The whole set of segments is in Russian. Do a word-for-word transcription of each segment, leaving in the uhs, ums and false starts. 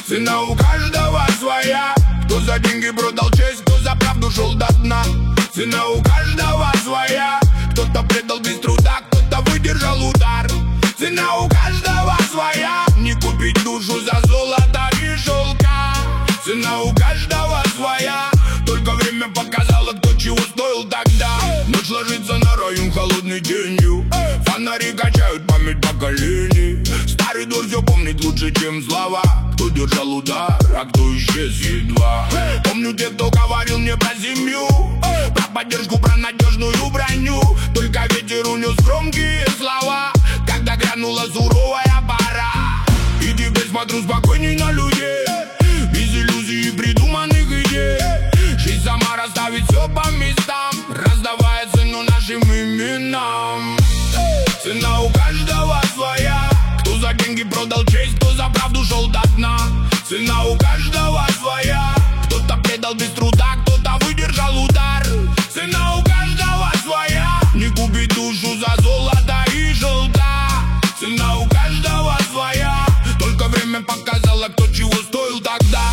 Цена у каждого своя. Кто за деньги продал честь, кто за правду шел до дна. Цена у каждого своя. Кто-то предал без труда, кто-то выдержал удар. Цена у каждого своя. Не купить душу за золото и шелка. Цена у каждого своя. Только время показало, кто чего стоил тогда. Ночь ложится на район холодной тенью. Фонари качают память поколений. Старый двор все помнит лучше, чем слова. Кто держал удар, а кто исчез едва. Помню тех, кто говорил мне про семью, про поддержку, про надежную броню. Только ветер унес громкие слова, когда грянула суровая пора. И теперь смотрю спокойней на людей, без иллюзий и придуманных идей. Жизнь сама расставит все по местам, раздавая цену нашим именам. Цена у каждого своя. Кто за деньги продал честь, кто за правду шел до дна. Цена у каждого своя. Кто-то предал без труда, кто-то выдержал удар. Цена у каждого своя. Не купить душу за золото и желта. Цена у каждого своя. Только время показало, кто чего стоил тогда.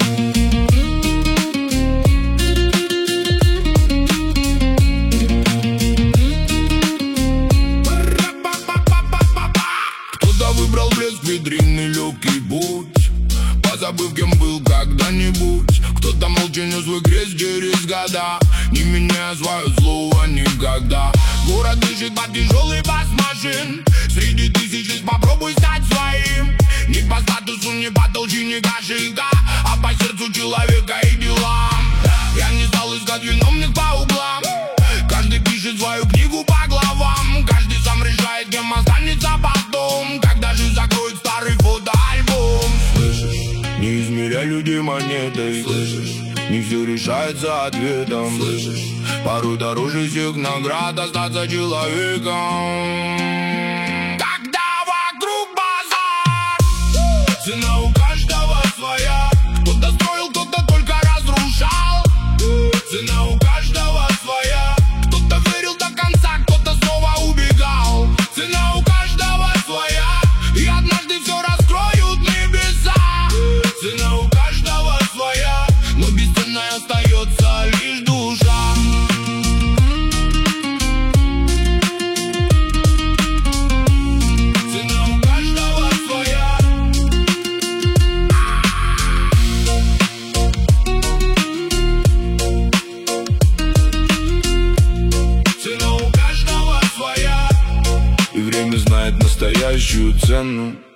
Выбрал блеск, ветренный легкий путь, позабыв, кем был когда-нибудь. Кто-то молча нес свой крест через года, не меняя свое слово никогда. Город дышит под тяжелый бас машин. Среди тысяч лишь попробуй стать своим. Не по статусу, не по толщине кошелька, а по сердцу человека и делам. Я не стал искать виновных по углам. Каждый пишет свою книгу по главам. Каждый сам решает, кем останется потом, когда жизнь закроет старый фотоальбом. Слышишь? Не измеряй людей монетой. Слышишь? Не все решается ответом. Слышишь? Порой дороже всех наград остаться человеком. Когда вокруг базар, цена у каждого своя. Кто-то строил, кто-то только разрушал. Цена у каждого своя. Кто-то верил до конца, кто-то снова убегал. Цена у каждого своя. И однажды все раскроют небеса. Цена у каждого своя. Но бесценной остается лишь душа. Цена у каждого своя. Цена у каждого своя. И время знает настоящую цену.